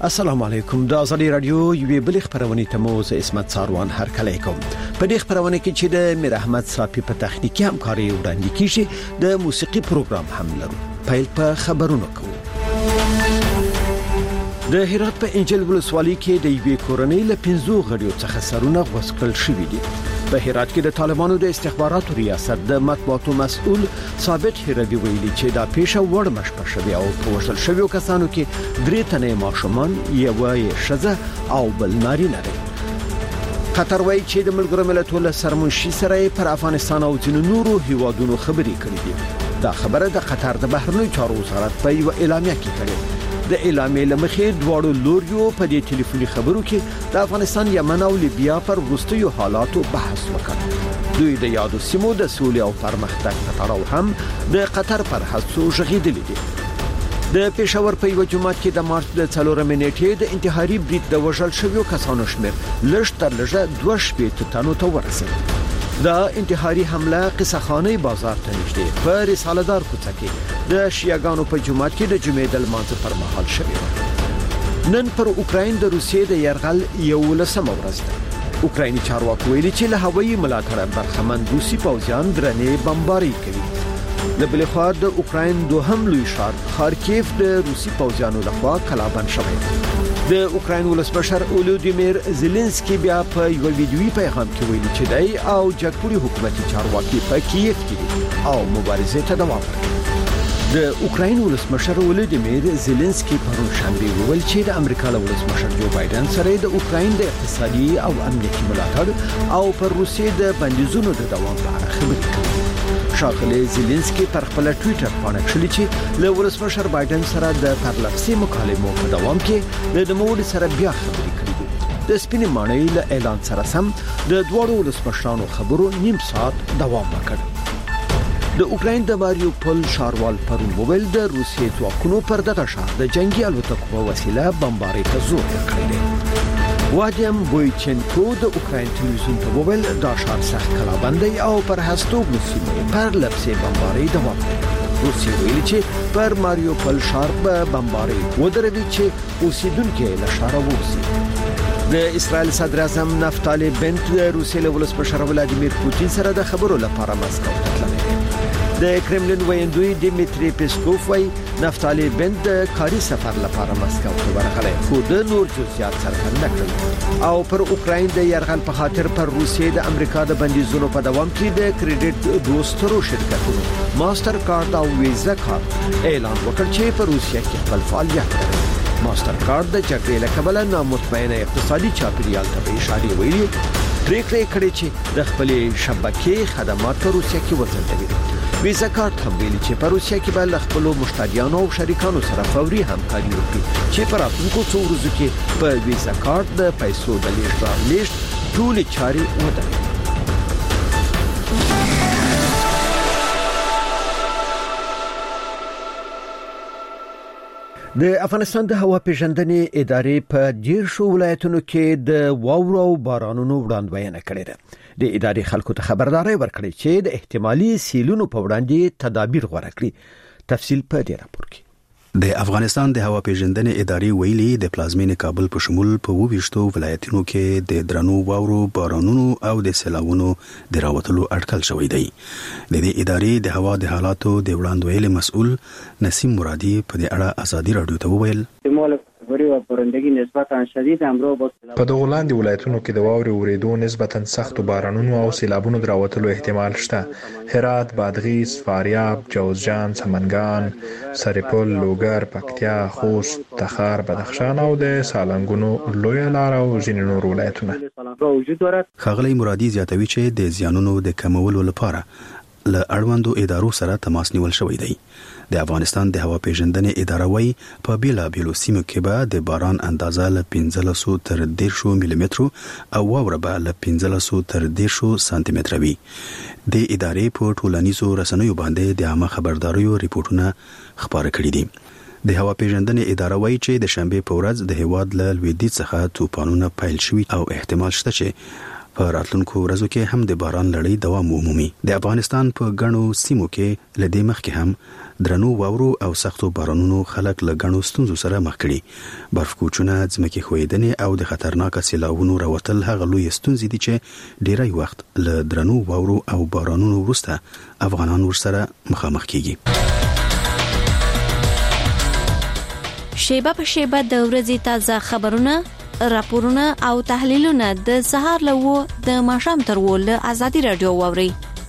السلام علیکم. د ازادي رادیو یوې بل خبرونه ته مو زه اسمت ساروان هرکلی کوم. په دې خبرونه کې چې د میر احمد صافي په تخنیکی همکاري وړاندې کیږي د موسیقي پروګرام هم لرو. پیل په خبرونو کوو. د هرات په انجیل ولسوالۍ کې د یوې کورنۍ له 15 غړیو څخه سرونه غوڅ شوي دي. په هرات کې د طالبانو د استخباراتو ریاست د مطبوعاتو مسؤل ثابت هروي ویلي چې دا پیښه وړ مشپه شوی او په وژل شویو کسانو کې 3 تنه ماشومان، یو یې ښځه او بل نارینه دی. قطر وایي چې د ملګرو ملتونو سرمنشي سره پر افغانستان او ځینو نورو هیوادونو خبرې کړې دي. دا خبره د قطر د بهرنیو چارو وزارت په یو اعلامیه کې کړې. د اعلامیې لمخې دواړو لوریو په دې ټلیفوني خبرو کې د افغانستان، یمن او لیبیا پر وروستیو حالاتو بحث وکړ. دوی د یادو سیمو د سولې او پرمختګ په تړاو هم د قطر پر هڅو ژغېدلي دي. د پېښور په یو جماعت کې د مارچ د 4 نیټې د انتحاري برید د وژل شویو کسانو شمېر لږ تر لږه 2 تنو ته ورسېد. دا انتحاري حمله قصخانه بازار ته نږدې په رساله دار کوڅه کې د شیعاګانو په جماعت کې د جمعې د لمانځه پر مهال شوې. نن پر اوکراین د روسیې د يرغل 11مه ورځ ده. اوکرایني چارواکي ویلي چې له هوایي ملاتړ برخمن روسي پوځیان درنې بمباري کوي. د بل خوا د اوکراین دوهم لوی ښار خارکیف د روسي پوځیانو لخوا کلابند شوی. د اوکراین ولسمشر اولودیمیر زيلنسکي بیا په یو ویډیوي پیغام کې ویلي چې دای او جګپوري حکومتي چارواکي په کیف کې او مبارزه ته دوام ورکوي. د اوکراین ولسمشر اولودیمیر زيلنسکي پرون شنبه ویل چې د امریکا ولسمشر جو بایدن سره د اوکراین د اقتصادي او امنیتي ملاتړ او پر روسیې د بندیزونو د دوام په اړه خبرې کوي. ښاغلی زيلنسکي پر خپل ټوئیټر باندې کړی چې له ولسمشر بایدن سره د پرلپسې مکالمو په دوام کې د نوموړي سره بیا خبرې کړې دي. د سپینې ماڼۍ له اعلان سره سم د دوړو ولسمشرانو خبرو نیم ساعت دوام وکړ. د اوکراین د ماریوپول ښاروال پرون وویل د روسیې ځواکونو پر دغه ښار د جنگي الوتکو په وسیله بمباري ته زور ورکړی دی. وادیم بویچنکو د اوکراین ټلویزیون ته وویل دا ښار سخت کلابندي او پر هستوګنو سیمې پر لپسې بمباري دوام کوي. روسیې ویلي چې پر ماریوپول ښار به بمباري ودروي چې اوسیدونکو له ښاره ووځي. د اسرائیل صدر اعظم نفتالي بنت د روسیې له ولسمشر ولادیمیر پوتین سره د خبرو لپاره مسکو ته تللی. د کرملین ویندوی دیمیتری پیسکوف وی نفتالي بنت د کاري سفر لپاره مسکو ته ورغلی، خو د نور جزئیات څرګند نکړل. او پر اوکراین د يرغل په خاطر پر روسیې د امریکا د بندیزونو په دوام کې د کریډټ دوسترو شرکتونو ماستر کارت او ویزا کارت اعلان وکړ چې پر روسیې کې خپل فعالیت کوي. ماستر کارت د جګړې له کبله نامطمئنه اقتصادي چاپیریال ته اشاره ویلي پریکړه کړې چې د خپلې شبکې خدمات په روسیې کې وځنډوي. ویزا کارت هم ویلي چې په روسیې کې به له خپل مشتریانو او شریکانو سره فوري همکاري وکړي چې په راتلونکو څو ورځو کې په ویزا کارت د پیسو د لیږد ټولې چارې ودروي. د افغانستان د هوا پیژندنې ادارې په 10 ولایتونو کې د واورو او بارانونو وړاندوینه کړې ده. د ادارې خلکو ته خبرداري ورکړي چې د احتمالي سیلونو په وړاندې تدابیر غوړه کړي. تفصیل په دې راپور کې. د افغانستان د هوا پیژندنې ادارې ویلي د پلازمینې کابل په شمول په 20 ولایتونو کې د درنو واورو، بارانونو او د سیلاوونو د راوتلو اټکل شوی دی. د دې ادارې د هوا د حالاتو د وړاندوینې مسؤل نسیم مرادي په دې اړه ازادي رادیو ته وویل په دغه لاندې ولایتونو کې د واورې ورېدو نسبتاً سختو بارانونو او سیلابونو دراوتلو احتمال شته. هرات، بادغیس، فاریاب، جوزجان، سمنګان، سرپل، لوګر، پکتیا، خوست، تخار، بدخشان او د سالنګونو لوی لار او ځینې نور ولایتونه. ښاغلی مرادي زیاتوي چې د زیانونو د کمولو لپاره له اړوندو ادارو سره تماس نیول شوی دی. د افغانستان د هوا پیژندنې اداره وایي په بیلابیلو سیمو کې به د باران اندازه له 1500 تر 1000 ملي مترو او واوره به له 1500 تر 1000 سانتي متر وي. د ادارې په ټولنیزو رسنیو باندې د عامه خبرداريو ریپورتونه خبره کړي دي. د هوا پیژندنې اداره وایي چې د شنبه په ورځ د هیواد له لویدیځ څخه طوفانونه پیل شوي او احتمال شته چې په راتلونکو ورځو کې هم د باران لړۍ دوام ومومي. د افغانستان په غنو سیمو کې لدې مخکې هم درنو واورو او سختو بارانونو خلک له غنو ستونزو سره مخ کړي. برف کوچونه، ځمکې ښویدنې او د خطرناک سیلاوونو راوتل هغه لوی ستونزې دي چې ډیری وخت له درنو واورو او بارانونو وروسته افغانان ورسره مخامخ کیږي. شیبه په شیبه د ورځې تازه خبرونه، راپورونه او تحلیلونه د سهار له 9 د ماښام تر 10 له آزادي رادیو واوري.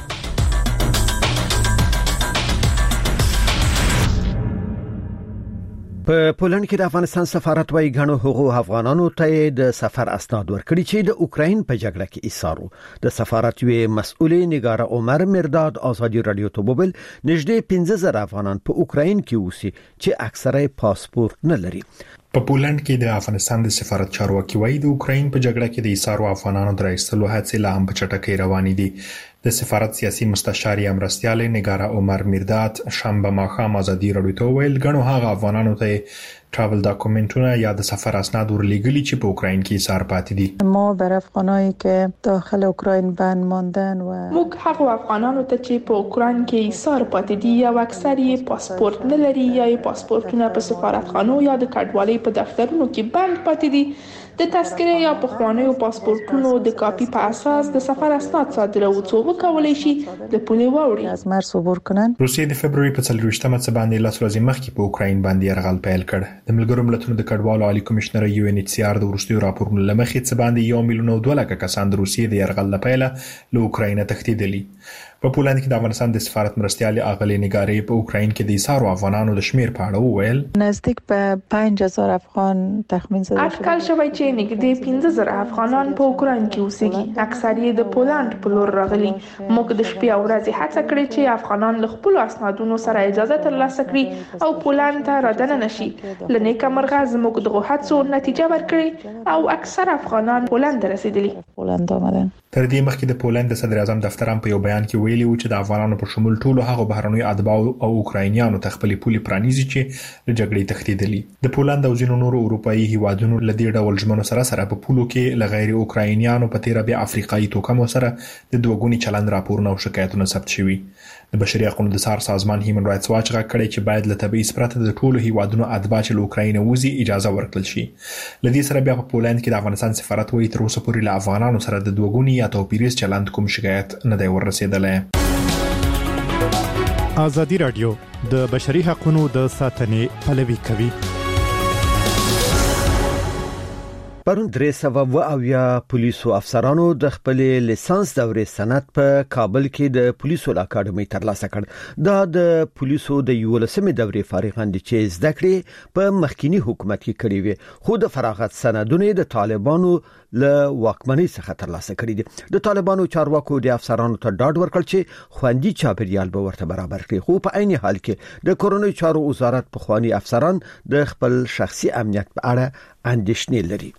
په پولند کې د افغانستان سفارت وايي غنو حقوق افغانانو ته د سفر اسناد ورکړي چې د اوکراین په جګړه کې ایثارو. د سفارت وی مسؤل نگار عمر مرداد آزادي رادیو ته وویل نږدې 15000 افغانان په اوکراین کې اوسي چې اکثره پاسپورت نه لري. په پولند کې د افغانستان د سفارت چارواکي وايي د اوکراین په جګړه کې د ایثارو افغانانو د راایستلو هڅې لا هم په چټکۍ روانې دي. د سفارت سیاسي مستشار یا مرستیال نگار عمر مرداد شنبه ماښام آزادي رادیو ته ویل غنو هغه افغانانو ته ترافل داکومنټونه یا د سفر اسناد ورلېږلي چې په اوکراین کې ایثار پاتې دي. ما بر افغانایی که داخل اوکراین بند ماندن و موږ هغه افغانانو ته چې په اوکراین کې ایثار پاتې دي یا اکثر یې پاسپورت نه لري یا پاسپورتونه په سفارتخانو یا د کډوالۍ په دفترونو کې بند پاتې دي د تذکره یا په خوانیو پاسپورتونو د کاپی په اساس د سفر اسناد صادره او څو کولای شي د پولې واوړي از مرز عبور کنن. روسیې د فبرवरी په 24مه باندې لاس ورځې مخکې په اوکراین باندې يرغل پیل کړ. د ملګرو ملتونو د کډوالو عالی کمشنر UNHCR د وروستیو راپورونو لمخې څه باندې 1,200,000 کسان د روسیې د يرغل لپاره له اوکراین تښتیدلي. په پولند کې د افغانستان د سفارت مرستیال اغلی نگاری په اوکراین کې د ایثارو افغانانو د شمیر په اړه وویل نزدیک به 5000 افغان تخمین زده شده. اټکل شوی چې نږدې 15000 افغانان په اوکراین کې اوسېږي، اکثر یې د پولند په لور راغلي. موږ د شپې او ورځې هڅه کړې چې افغانان له خپل اسنادونو سره اجازه ترلاسه کړي او پولند ته راځنه نشي. لنیکه مرغه زموږ دغه هڅو نتیجه ورکړي او اکثر افغانان پولند ته رسیدلي. پولند آمدن. تر دې مخکې د پولند د صدر اعظم دفتر هم په یو بیان کې ویلي و چې د افغانانو په شمول ټولو هغه بهرنیو اتباعو او اوکراینیانو ته خپل پولي پرانیزي چې له جګړې تښتیدلي. د پولند او ځینو نورو اروپایي هیوادونو له دې ډول ژمنو سره په پولو کې له غیر اوکراینیانو په تیر بیا افریقایي توکمو سره د دوګونی چلند راپورونه او شکایتونه ثبت شوي. د بشري حقوقو د سار سازمان هیومن رائټس واچ غږ کړی چې باید له تبعیض پرته د ټولو هیوادونو اتباع چې له اوکراین وځي اجازه ورکړل شي. لدې سره بیا په پولند کې د افغانستان سفارت وایي تر اوسه پورې له افغانانو سره د دوګونی یا توپیریز چلند کوم شکایت نه دی ورسېدلی. آزادي رادیو د بشري حقوقو د ساتنې پلوي کوي. پرون 300 پولیسو افسرانو د خپل لیسانس دورې سند په کابل کې د پولیسو اکاډمي ترلاسه کړ. دا د پولیسو د 11مې دورې فارغان دي چې زده کړې په مخکینی حکومت کې کړې وي، خو د فراغت سندونه د طالبانو له واکمنۍ څخه ترلاسه کړي دي. د طالبانو چارواکو د افسرانو ته ډاډ ورکړ چې خوندي چاپیریال به ورته برابر کړي، خو په عین حال کې د کورونی چارو وزارت په خواني افسران د خپل شخصي امنیت په اړه اندېښنې لري.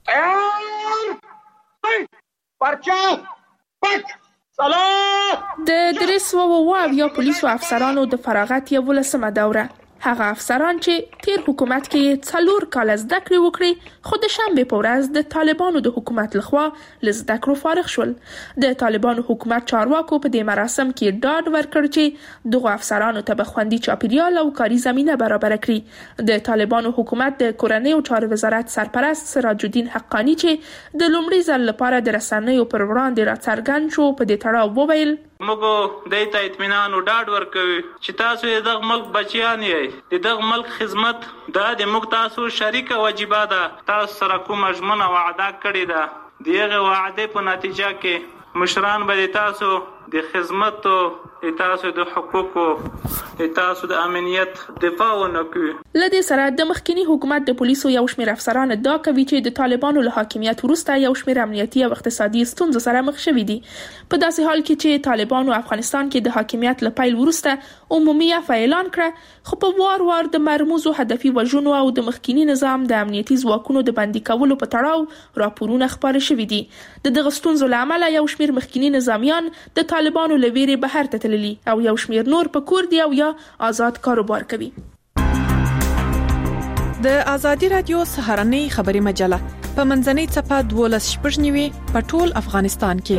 د 300 پولیسو افسرانو د فراغت 11مه دوره هغه افسران چې تیر حکومت کې 4 کال زده کړې وکړي خو د شنبه په ورځ د طالبانو د حکومت لخوا له زده کړو فارغ شول. د طالبانو حکومت چارواکو په دې مراسم کې ډاډ ورکړ چې دغه افسرانو ته به خوندي چاپیریال او کاري زمينه برابر کړي. د طالبانو حکومت د کورنۍ او چارو وزارت سرپرست سراج الدین حقانی چې د لومړي ځل لپاره د رسنیو پر وړاندې راڅرګند شو په دې تړاو وویل موږ د ته اطمینان او ډاډ ورکوي چې تاسو دغه ملک بچیان یې، دغه ملک خدمت د موږ تاسو شریک واجب ده. تاسو سره کوم ژمنه وعده کړې ده، دغه وعده په نتیجه کې مشران به تاسو د خدمت او تاسو د حقوقو تاسو د امنیت دفاع ونکوي. لدې سره د مخکنی حکومت د پولیسو یو شمېر افسران ادعا کوي چې د طالبانو له حاکمیت وروسته یو شمېر امنیتي او اقتصادي ستونزو سره مخ شوي دي. په داسې حال کې چې طالبانو افغانستان کې د حاکمیت له پیل وروسته عمومي عفو اعلان کړ، خو په وار د مرموزو هدفي وژنو او د مخکنی نظام د امنیتي ځواکونو د بندي کولو په تړاو راپورونه خپاره شوي دي. دغه ستونزو له امله یو شمېر مخکنی نظامیان د طالبانو له ویرې بهر ته تللي او یو شمېر نور په کور دی او یا آزاد کاروبار کوي. د آزادي رادیو سهارنۍ خبري مجله په منځنۍ څپه 12.9 په ټول افغانستان کې.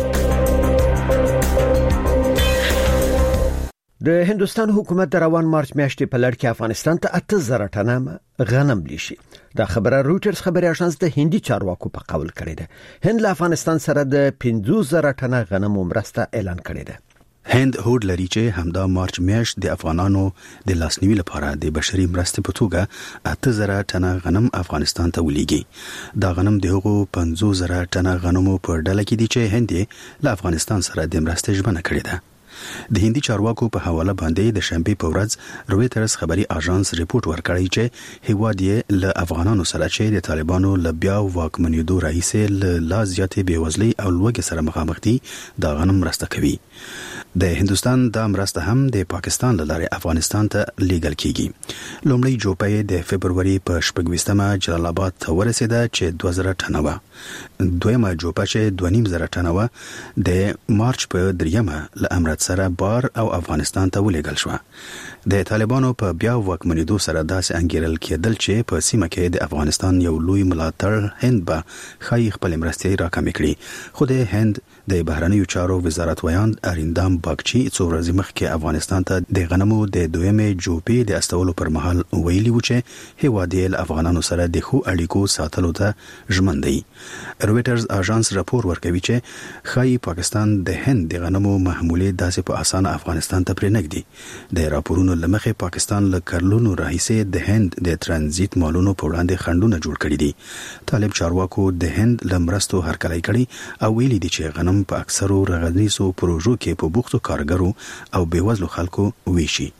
د هندستان حکومت د روان مارچ میاشتې په لړ کې افغانستان ته 8000 ټنه غنم لیشي. دا خبره رويټرز خبري اژانس د هندي چارواکو په قول کړې ده. هند له افغانستان سره د 50000 ټنه غنم مرسته اعلان کړې ده. هند هوډ لري چې همدا مارچ میاشت د افغانانو د لاسنیوي لپاره د بشري مرستې په توګه 8000 ټنه غنم افغانستان ته ولېږي. دا غنم دغه 50000 ټنه غنمو په ډله کې دي چې هند له افغانستان سره د مرستې ژمنه کړې ده. د هندي چارواکو په حواله باندې د شنبه په ورځ رويټرز خبري اژانس ریپورت ورکړی چې هیواد یې له افغانانو سره چې د طالبانو له بیا واکمنېدو راهیسې لا زیاتې بیوزلۍ او لوږې سره مخامخ دي دا غنم مرسته کوي. د هندستان د مرسته هم د پاکستان له لارې افغانستان ته لیږل کیږي. لومړی جوپه د فبرवरी په 28مه جلال آباد ته ورسېده چې 2000 ټنه و. دویمه جوپه چې 2500 ټنه و د مارچ په 3مه له امارات سره بار او افغانستان ته ولېږل شو. د طالبانو په بیا واکمنېدو سره داسې انګیرل کېدل چې په سیمه کې د افغانستان یو لوی ملاتړ هند به خای خپل مرستې راکمې کړي. خو د هند د بهرنیو چارو وزارت ویاند اریندام باگچی څو ورځې مخکې افغانستان ته د غنمو د دویمې جوپې د استولو پر مهال ویلي و چې هیواد یې له افغانانو سره د ښو اړیکو ساتلو ته ژمن دی. رويټرز اژانس راپور ورکوي چې خای پاکستان د هند د غنمو محمولې داسې په اسانه افغانستان ته پرې نګدي. د راپورونو لمخې پاکستان له کارلونو راهیسې د هند د ترانزیت مالونو په وړاندې خنډونه جوړ کړي دي. طالب چارواکو د هند لمرستو هرکلی کړي او ویلي دي چې غنم په اکثرو رغنیزو پروژو کې په بوختو کارګرو او بیوزلو خلکو ویشي.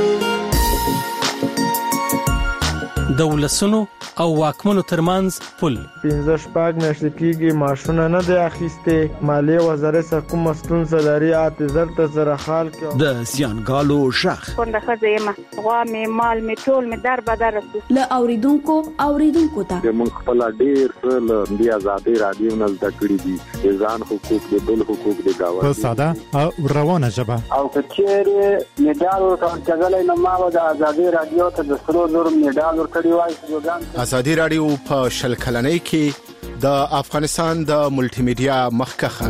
دولسونو او واکمنو ترمنځ پل 15 میاشتې کېږي ماشونه نه دی اخیسته. مالیه وزارت څخه کوم مسؤل لري اعتذار ته زره خال کې د زیانګالو شخ څنګه خزیمه غوا می مال می ټول می در بدر ل اوریدونکو ته د مونږ خپل ډیر له دی آزادي رادیو نه زده کړی دي ځان حقوق د بل حقوق د گاوند په ساده او روانه ژبه او کچېره میډال ورکړل نه ما د آزادي رادیو ته د سرو زور میډال ورکړی وای. آزادي رادیو په شل کلنۍ کې د افغانستان د ملټي میډیا مخکخه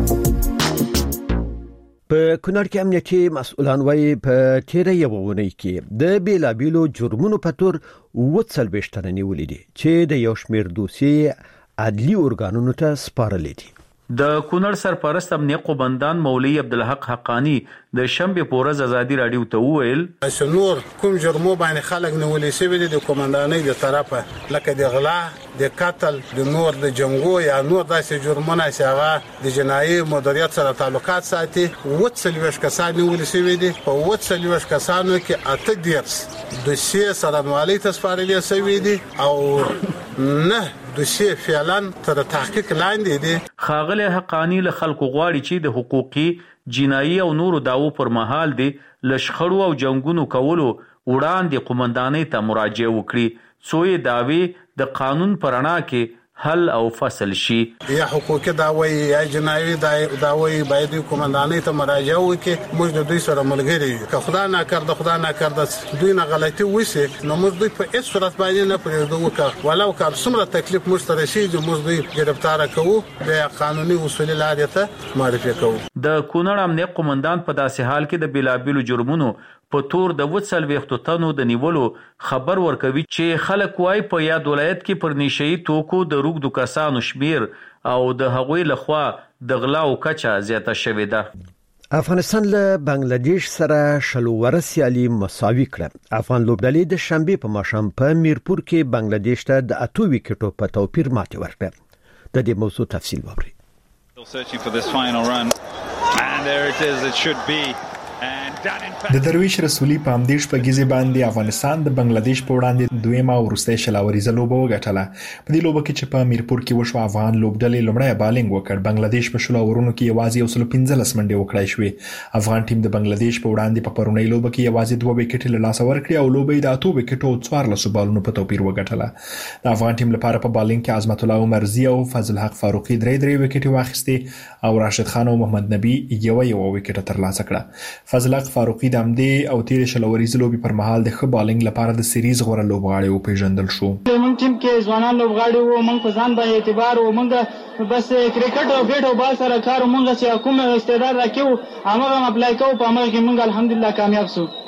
په کونړ کې امنیتي مسؤلان وايي په تیر یو ونې کې د بیلابیلو جرمونو په تور 40 تنه نیولې دي چې د یو شمېر دوسیې عدلي ارګانونو ته سپارلې دي. د کونړ سرپرست امنیه قومندان مولوی عبدالحق حقانی د شنبه پورز آزادي رادیو ته وویل چې نور کوم جرمو باندې خلک نیولې شوی دي د قومندانۍ د طرفه لکه د غلا د قتل د نور د جنگو یا نور داسې جرمونه چې هغه د جنایي مدیریت سره تعلقات ساتي 40 کسان نیولې شوی دي. په 40 کسانو کې 8 دوسیې سره مالي تسپارلې شوی دي او نه دوسیې فعلا تر تحقیق لاندې دي. خاغله حقانی له خلکو غواړي چې د حقوقي جنایي او نورو داوو پر مهال دي لشخړو او جنگونو کولو وړاندې قومندانۍ ته مراجعه وکړي څو یې داوی د قانون پرانا کې حل او فصل شي. یا حقوقي داوی یا جنایي داوی باید قومندانۍ ته مراجعه وکړي. موږ د دوی سره ملګری یو. که خدای نه کړد دوی نه غلطي وشي نو موږ دوی په هیڅ صورت باندې نه پرېږدو ولو که څومره تکلیف موږ سره شي موږ دوی گرفتار کوو د قانوني اصول لارې ته معرفي کوو. د کونړ امنیه قومندان په داسې حال کې د بیلابیلو جرمونو په تور د 40 تنو د نیولو خبر ورکوي چې خلک وايي په یاد ولایت کې پر نشئی توکو د روغدو کسانو شمیر او د هغوی لخوا د غلا او کچا زیاته شوې ده. افغانستان له بنگلاديش سره شلووره سیالي مساوي کړه. افغان لوبډلې د شنبه په ماښام په میرپور کې بنگلاديش ته د 8 وکټو په توپیر ماتې ورکړه. د دې موضوع تفصیل ووري. د درویش رسولي په امدیش په غزي باندې افغانستان د بنگلاديش په وړاندې دویمه او وروستۍ شلاوري لوبه وګټله. په دې لوبه کې چې په میرپور کې وشو افغان لوبډلې لومړی بالینګ وکړ. بنگلاديش په شلاورونو کې یوازې 15 منډې وکړای شوې. افغان ټیم د بنگلاديش په وړاندې په پرونی لوبه کې یوازې 2 وکټې له لاسه ورکړې او لوبه د 8 وکټو او 14 بالونو په توپیر وګټله. د افغان ټیم لپاره په بالینګ کې عظمت الله عمرزي او فضل حق فاروقي 3 وکټې واخیستې او راشد خان او محمد نبی یو وکټ ترلاسه کړه. فضلق فاروقي د امدې او تیر شلوريز لوبي پر مهال د ښه بالینګ لپاره د سیریز غوړه لوبغاړی او پیژندل شو. موږ ټیم کې ځوانان لوبغاړي وو، موږ په ځان باندې اعتبار وو، موږ بس کرکټ او بیټ او بال سره کار، موږ چې کوم استعداد راکېو هغه اپلای کوو، په هغه کې موږ الحمدلله کامیاب شو.